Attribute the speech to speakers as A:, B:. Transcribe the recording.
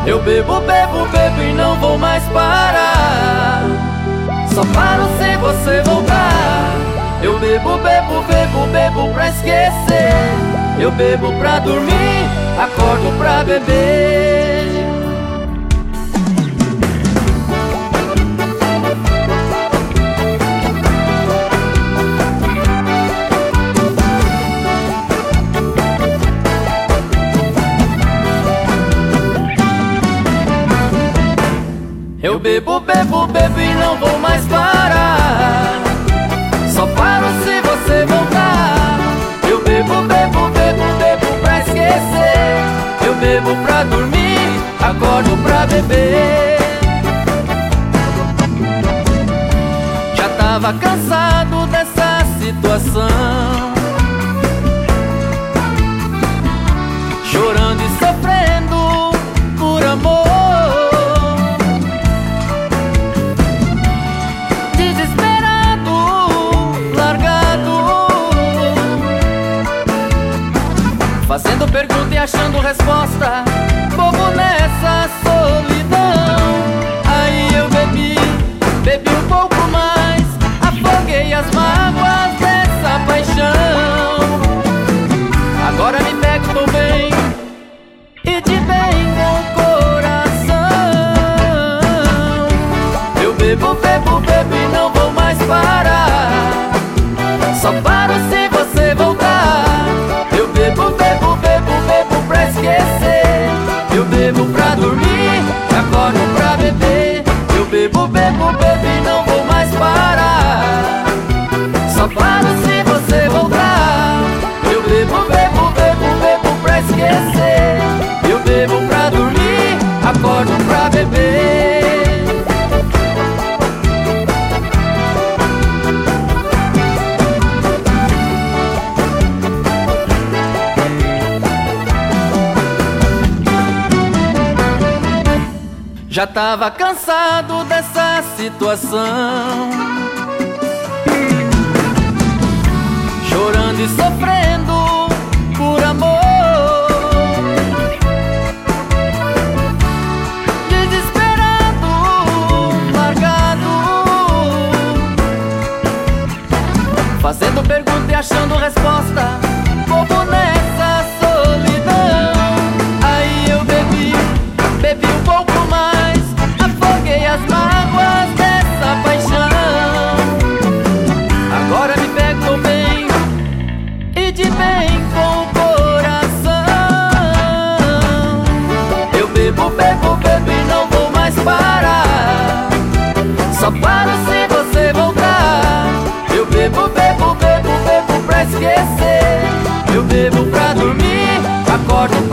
A: Eu bebo, bebo, bebo e não vou mais parar. Só paro se você voltar. Eu bebo, bebo, bebo, bebo pra esquecer. Eu bebo pra dormir, acordo pra beber. Eu bebo, bebo, bebo e não vou mais parar. Só paro se você voltar. Eu bebo, bebo, bebo, bebo pra esquecer. Eu bebo pra dormir, acordo pra beber. Já tava cansado dessa situação, chorando e sofrendo por amor. Fazendo pergunta e achando resposta, bobo nessa solidão. Aí eu bebi, bebi um pouco mais, afoguei as mágoas dessa paixão. Agora me pego, tô bem, e de bem com o coração. Eu bebo, bebo, bebo e não vou mais parar. Só paro se você voltar. Eu bebo, bebo, bebo, bebo pra esquecer. Eu bebo pra dormir, acordo pra beber. Eu bebo, bebo, bebo e não vou mais parar. Só paro se você voltar. Eu bebo, bebo, bebo, bebo pra esquecer. Eu bebo pra dormir, acordo pra beber. Já tava cansado dessa situação, chorando e sofrendo por amor. Desesperado, largado, fazendo pergunta e achando resposta, bobo nessa solidão. Aí eu bebi, bebi um pouco mais, afoguei as mágoas dessa paixão. Agora me pego bem, e de bem com o coração. Eu bebo, bebo, bebo e não vou mais parar. Só paro se você voltar. Eu bebo, bebo, bebo, bebo pra esquecer. Eu bebo pra dormir, acordo